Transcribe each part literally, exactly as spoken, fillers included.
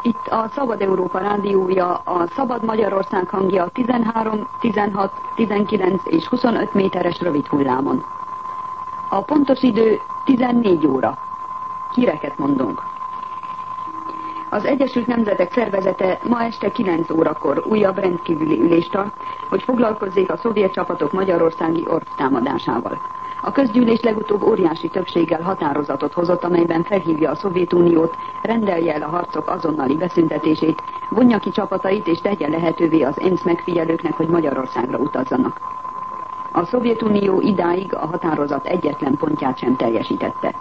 Itt a Szabad Európa rádiója, a Szabad Magyarország hangja tizenhárom, tizenhat, tizenkilenc és huszonöt méteres rövid hullámon. A pontos idő tizennégy óra. Híreket mondunk. Az Egyesült Nemzetek Szervezete ma este kilenc órakor újabb rendkívüli ülést tart, hogy foglalkozzék a szovjet csapatok magyarországi orvtámadásával. A közgyűlés legutóbb óriási többséggel határozatot hozott, amelyben felhívja a Szovjetuniót, rendelje el a harcok azonnali beszüntetését, vonja ki csapatait és tegye lehetővé az ENSZ megfigyelőknek, hogy Magyarországra utazzanak. A Szovjetunió idáig a határozat egyetlen pontját sem teljesítette.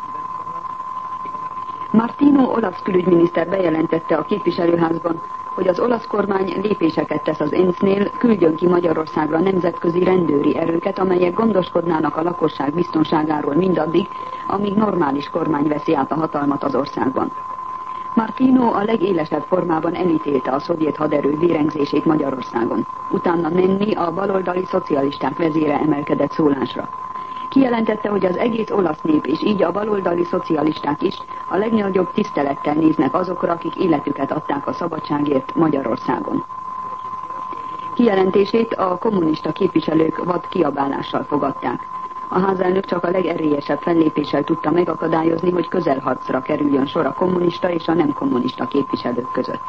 Martino olasz külügyminiszter bejelentette a képviselőházban, hogy az olasz kormány lépéseket tesz az ENSZ-nél, küldjön ki Magyarországra nemzetközi rendőri erőket, amelyek gondoskodnának a lakosság biztonságáról mindaddig, amíg normális kormány veszi át a hatalmat az országban. Martino a legélesebb formában elítélte a szovjet haderő vérengzését Magyarországon. Utána Nenni, a baloldali szocialisták vezére emelkedett szólásra. Kijelentette, hogy az egész olasz nép és így a baloldali szocialisták is a legnagyobb tisztelettel néznek azokra, akik életüket adták a szabadságért Magyarországon. Kijelentését a kommunista képviselők vad kiabálással fogadták. A házelnök csak a legerélyesebb fellépéssel tudta megakadályozni, hogy közelharcra kerüljön sor a kommunista és a nem kommunista képviselők között.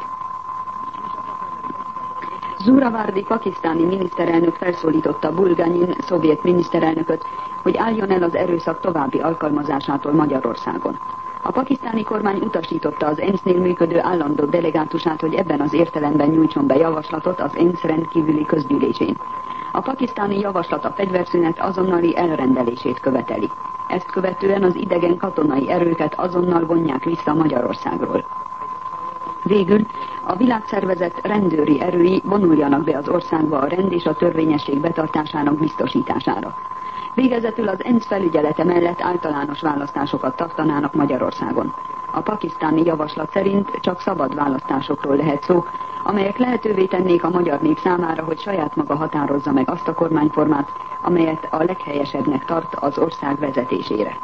Zuravardi pakisztáni miniszterelnök felszólította Bulganyin szovjet miniszterelnököt, hogy álljon el az erőszak további alkalmazásától Magyarországon. A pakisztáni kormány utasította az ENSZ-nél működő állandó delegátusát, hogy ebben az értelemben nyújtson be javaslatot az ENSZ rendkívüli közgyűlésén. A pakisztáni javaslat a fegyverszünet azonnali elrendelését követeli. Ezt követően az idegen katonai erőket azonnal vonják vissza Magyarországról. Végül a világszervezet rendőri erői vonuljanak be az országba a rend és a törvényesség betartásának biztosítására. Végezetül az ENSZ felügyelete mellett általános választásokat tartanának Magyarországon. A pakisztáni javaslat szerint csak szabad választásokról lehet szó, amelyek lehetővé tennék a magyar nép számára, hogy saját maga határozza meg azt a kormányformát, amelyet a leghelyesebbnek tart az ország vezetésére.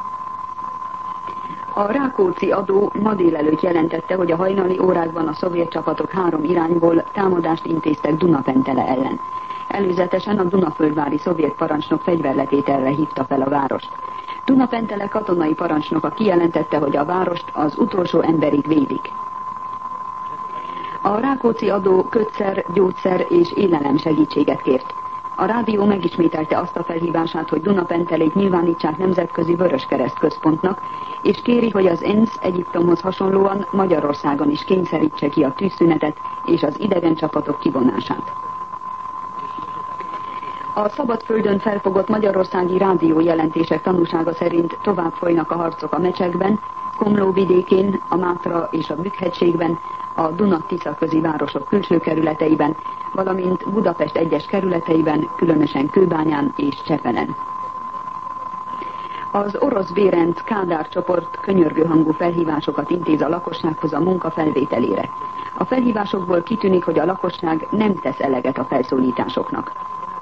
A Rákóczi adó ma délelőtt jelentette, hogy a hajnali órákban a szovjet csapatok három irányból támadást intéztek Dunapentele ellen. Előzetesen a Dunaföldvári szovjet parancsnok fegyverletételre hívta fel a várost. Dunapentele katonai parancsnoka kijelentette, hogy a várost az utolsó emberig védik. A Rákóczi adó kötszer, gyógyszer és élelem segítséget kért. A rádió megismételte azt a felhívását, hogy Dunapentelét nyilvánítsák nemzetközi Vöröskereszt központnak, és kéri, hogy az ENSZ Egyiptomhoz hasonlóan Magyarországon is kényszerítse ki a tűzszünetet és az idegen csapatok kivonását. A szabadföldön felfogott magyarországi rádió jelentések tanúsága szerint tovább folynak a harcok a Mecsekben, Komló vidékén, a Mátra és a Bükk-hegységben, a Duna-Tisza közi városok külső kerületeiben, valamint Budapest egyes kerületeiben, különösen Kőbányán és Csepelen. Az orosz Bérend Kádár csoport könyörgő hangú felhívásokat intéz a lakossághoz a munka felvételére. A felhívásokból kitűnik, hogy a lakosság nem tesz eleget a felszólításoknak.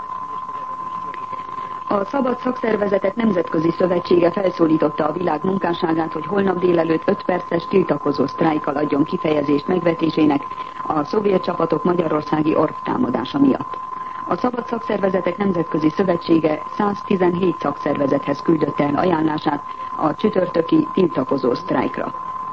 A Szabad Szakszervezetek Nemzetközi Szövetsége felszólította a világ munkásságát, hogy holnap délelőtt öt perces tiltakozó sztrájkkal adjon kifejezést megvetésének a szovjet csapatok magyarországi orvtámadása miatt. A Szabad Szakszervezetek Nemzetközi Szövetsége száztizenhét szakszervezethez küldött el ajánlását a csütörtöki tiltakozó sztrájkra.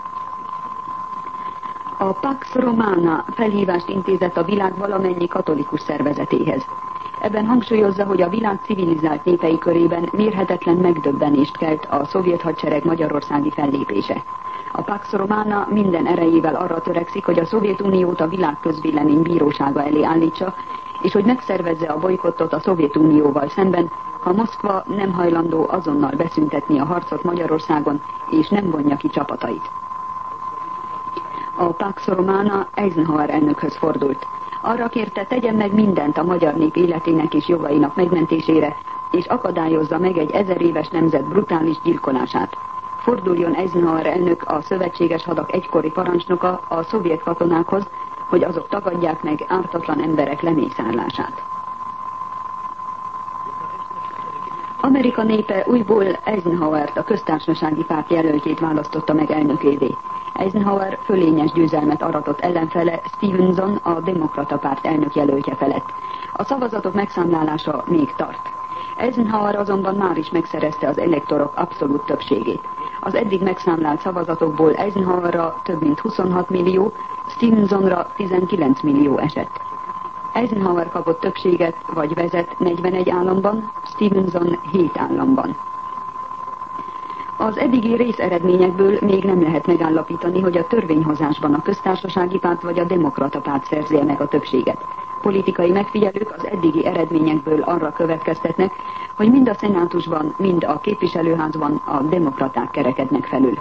A Pax Romana felhívást intézett a világ valamennyi katolikus szervezetéhez. Ebben hangsúlyozza, hogy a világ civilizált népei körében mérhetetlen megdöbbenést kelt a szovjet hadsereg magyarországi fellépése. A Pax Romana minden erejével arra törekszik, hogy a Szovjetuniót a világ közvélemény bírósága elé állítsa, és hogy megszervezze a bolykottot a Szovjetunióval szemben, ha Moszkva nem hajlandó azonnal beszüntetni a harcot Magyarországon, és nem vonja ki csapatait. A Pax Romana Eisenhower elnökhöz fordult. Arra kérte, tegyen meg mindent a magyar nép életének és jogainak megmentésére, és akadályozza meg egy ezer éves nemzet brutális gyilkolását. Forduljon Eisenhower elnök, a szövetséges hadak egykori parancsnoka a szovjet katonákhoz, hogy azok tagadják meg ártatlan emberek lemészárlását. Amerika népe újból Eisenhowert, a köztársasági párt jelöltjét választotta meg elnökévé. Eisenhower fölényes győzelmet aratott ellenfele Stevenson, a demokrata párt elnök jelöltje felett. A szavazatok megszámlálása még tart. Eisenhower azonban már is megszerezte az elektorok abszolút többségét. Az eddig megszámlált szavazatokból Eisenhowerra több mint huszonhat millió, Stevensonra tizenkilenc millió esett. Eisenhower kapott többséget, vagy vezet negyvenegy államban, Stevenson hét államban. Az eddigi részeredményekből még nem lehet megállapítani, hogy a törvényhozásban a köztársasági párt vagy a demokrata párt szerzi meg a többséget. Politikai megfigyelők az eddigi eredményekből arra következtetnek, hogy mind a szenátusban, mind a képviselőházban a demokraták kerekednek felül.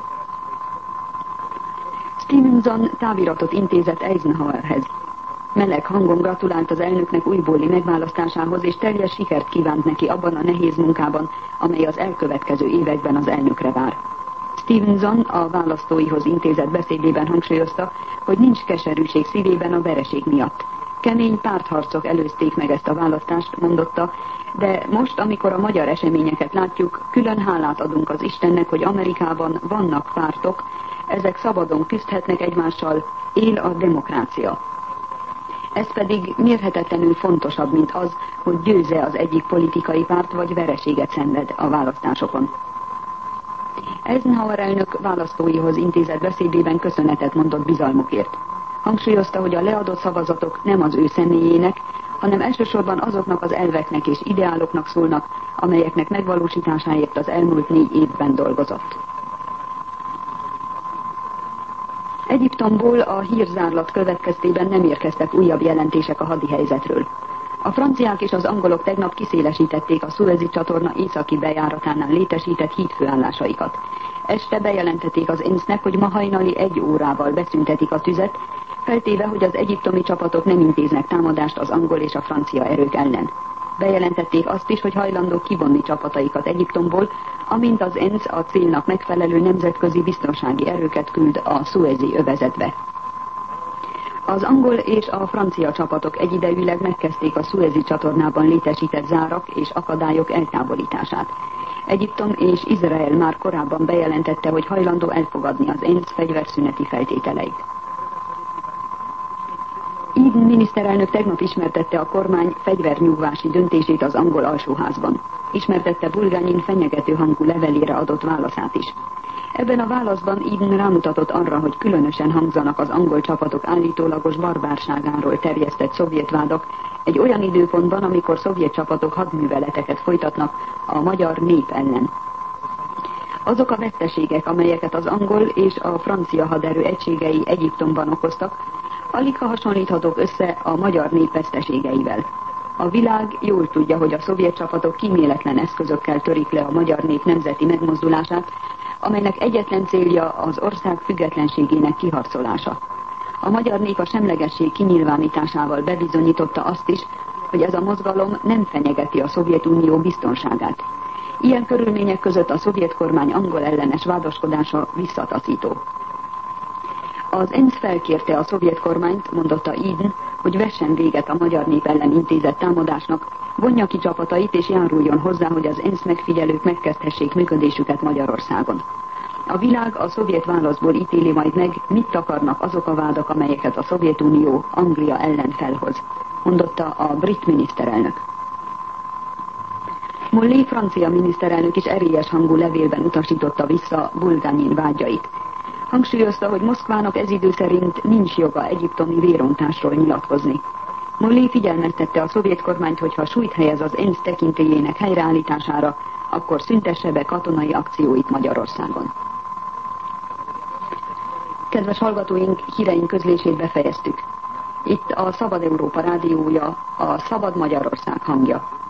Stevenson táviratot intézett Eisenhowerhez. Meleg hangon gratulált az elnöknek újbóli megválasztásához, és teljes sikert kívánt neki abban a nehéz munkában, amely az elkövetkező években az elnökre vár. Stevenson a választóihoz intézett beszédében hangsúlyozta, hogy nincs keserűség szívében a vereség miatt. Kemény pártharcok előzték meg ezt a választást, mondotta, de most, amikor a magyar eseményeket látjuk, külön hálát adunk az Istennek, hogy Amerikában vannak pártok, ezek szabadon küzdhetnek egymással, él a demokrácia. Ez pedig mérhetetlenül fontosabb, mint az, hogy győzze az egyik politikai párt, vagy vereséget szenved a választásokon. Eisenhower elnök választóihoz intézett beszédében köszönetet mondott bizalmukért. Hangsúlyozta, hogy a leadott szavazatok nem az ő személyének, hanem elsősorban azoknak az elveknek és ideáloknak szólnak, amelyeknek megvalósításáért az elmúlt négy évben dolgozott. Egyiptomból a hírzárlat következtében nem érkeztek újabb jelentések a hadihelyzetről. A franciák és az angolok tegnap kiszélesítették a Szuezi csatorna északi bejáratánál létesített hídfőállásaikat. Este bejelentették az ENSZ-nek, hogy ma hajnali egy órával beszüntetik a tüzet, feltéve, hogy az egyiptomi csapatok nem intéznek támadást az angol és a francia erők ellen. Bejelentették azt is, hogy hajlandók kivonni csapataikat Egyiptomból, amint az ENSZ a célnak megfelelő nemzetközi biztonsági erőket küld a Szuezi övezetbe. Az angol és a francia csapatok egyidejűleg megkezdték a Szuezi csatornában létesített zárak és akadályok eltávolítását. Egyiptom és Izrael már korábban bejelentette, hogy hajlandó elfogadni az ENSZ fegyverszüneti feltételeit. Eden miniszterelnök tegnap ismertette a kormány fegyvernyugvási döntését az angol alsóházban. Ismertette Bulganyin fenyegető hangú levelére adott válaszát is. Ebben a válaszban Eden rámutatott arra, hogy különösen hangzanak az angol csapatok állítólagos barbárságáról terjesztett szovjet vádak egy olyan időpontban, amikor szovjet csapatok hadműveleteket folytatnak a magyar nép ellen. Azok a veszteségek, amelyeket az angol és a francia haderő egységei Egyiptomban okoztak, aligha hasonlíthatók össze a magyar nép veszteségeivel. A világ jól tudja, hogy a szovjet csapatok kíméletlen eszközökkel törik le a magyar nép nemzeti megmozdulását, amelynek egyetlen célja az ország függetlenségének kiharcolása. A magyar nép a semlegesség kinyilvánításával bebizonyította azt is, hogy ez a mozgalom nem fenyegeti a Szovjetunió biztonságát. Ilyen körülmények között a szovjet kormány angol ellenes vádaskodása visszataszító. Az ENSZ felkérte a szovjet kormányt, mondotta Eden, hogy vessen véget a magyar nép ellen intézett támadásnak, vonja ki csapatait és járuljon hozzá, hogy az ENSZ megfigyelők megkezdhessék működésüket Magyarországon. A világ a szovjet válaszból ítéli majd meg, mit akarnak azok a vádak, amelyeket a Szovjetunió Anglia ellen felhoz, mondotta a brit miniszterelnök. Molly francia miniszterelnök is erélyes hangú levélben utasította vissza Bulganyin vágyait. Hangsúlyozta, hogy Moszkvának ez idő szerint nincs joga egyiptomi vérontásról nyilatkozni. Molly figyelmeztette a szovjet kormányt, hogy ha súlyt helyez az ENSZ tekintélyének helyreállítására, akkor szüntesse be katonai akcióit Magyarországon. Kedves hallgatóink, híreink közlését befejeztük. Itt a Szabad Európa rádiója, a Szabad Magyarország hangja.